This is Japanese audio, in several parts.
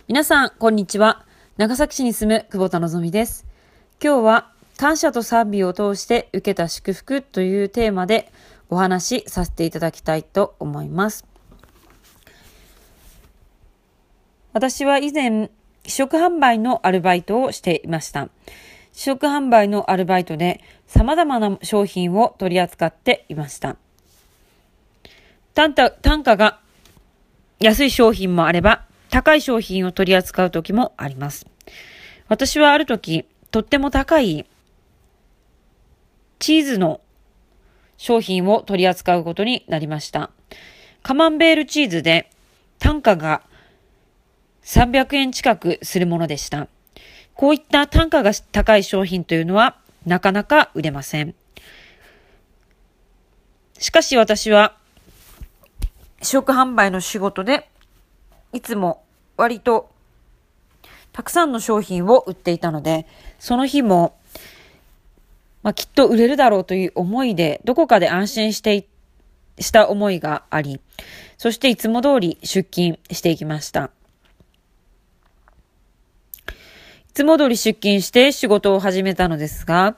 皆さん、こんにちは。長崎市に住む久保田のぞみです。今日は、感謝と賛美を通して受けた祝福というテーマでお話しさせていただきたいと思います。私は以前、試食販売のアルバイトをしていました。試食販売のアルバイトで様々な商品を取り扱っていました。単価が安い商品もあれば、高い商品を取り扱う時もあります。私はある時、とっても高いチーズの商品を取り扱うことになりました。カマンベールチーズで単価が300円近くするものでした。こういった単価が高い商品というのはなかなか売れません。しかし私は試食販売の仕事でいつも割とたくさんの商品を売っていたので、その日も、きっと売れるだろうという思いで、どこかで安心した思いがあり、そしていつも通り出勤していきました。いつも通り出勤して仕事を始めたのですが、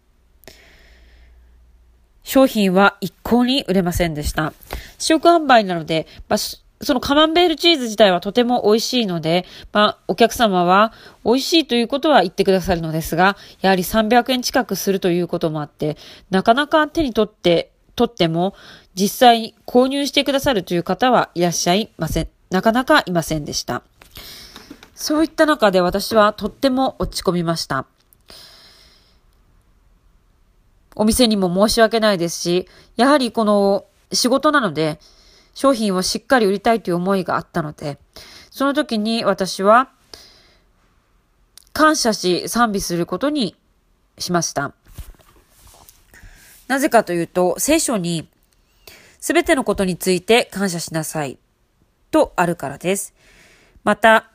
商品は一向に売れませんでした。試食販売なので、そのカマンベールチーズ自体はとても美味しいので、お客様は美味しいということは言ってくださるのですが、やはり300円近くするということもあって、なかなか手に取っても実際に購入してくださるという方はいらっしゃいません。なかなかいませんでした。そういった中で私はとっても落ち込みました。お店にも申し訳ないですし、やはりこの仕事なので、商品をしっかり売りたいという思いがあったので、その時に私は感謝し賛美することにしました。なぜかというと、聖書にすべてのことについて感謝しなさいとあるからです。また、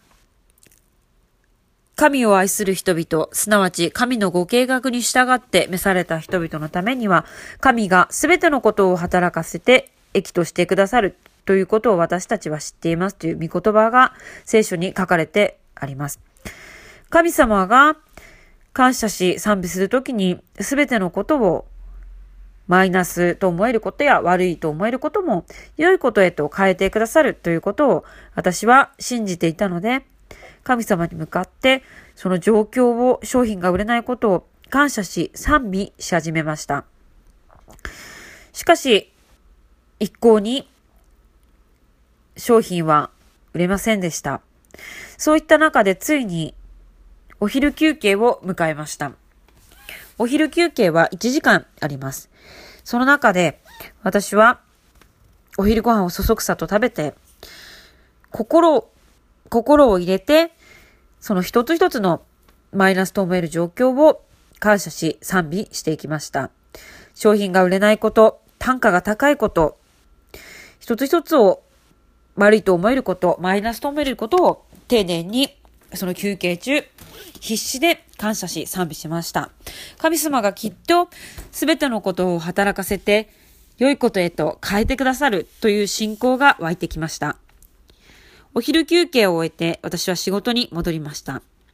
神を愛する人々、すなわち神のご計画に従って召された人々のためには、神がすべてのことを働かせて益としてくださるということを私たちは知っていますという御言葉が聖書に書かれてあります。神様が感謝し賛美するときにすべてのことをマイナスと思えることや悪いと思えることも良いことへと変えてくださるということを私は信じていたので、神様に向かってその状況を、商品が売れないことを感謝し賛美し始めました。しかし一向に商品は売れませんでした。そういった中でついにお昼休憩を迎えました。お昼休憩は1時間あります。その中で私はお昼ご飯をそそくさと食べて、心を入れて、その一つ一つのマイナスと思える状況を感謝し賛美していきました。商品が売れないこと、単価が高いこと、一つ一つを悪いと思えること、マイナスと思えることを丁寧にその休憩中必死で感謝し賛美しました。神様がきっとすべてのことを働かせて良いことへと変えてくださるという信仰が湧いてきました。お昼休憩を終えて私は仕事に戻りました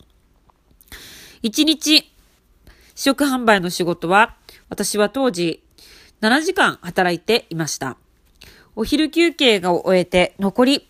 。1日試食販売の仕事は私は当時7時間働いていました。お昼休憩を終えて残り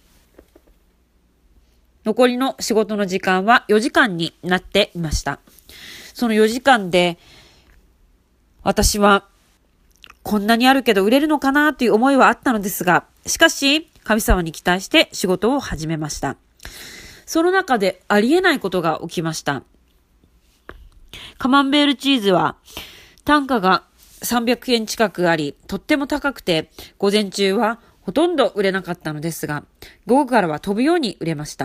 の仕事の時間は4時間になっていました。その4時間で私はこんなにあるけど売れるのかなという思いはあったのですが、しかし神様に期待して仕事を始めました。その中でありえないことが起きました。カマンベールチーズは単価が300円近くあり、とっても高くて、午前中はほとんど売れなかったのですが、午後からは飛ぶように売れました。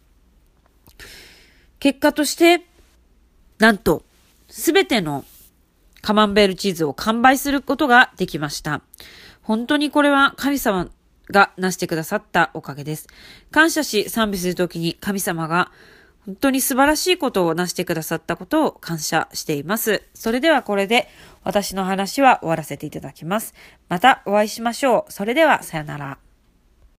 結果として、なんと、すべてのカマンベールチーズを完売することができました。本当にこれは神様がなしてくださったおかげです。感謝し賛美するときに神様が本当に素晴らしいことをなしてくださったことを感謝しています。それではこれで私の話は終わらせていただきます。またお会いしましょう。それではさよなら。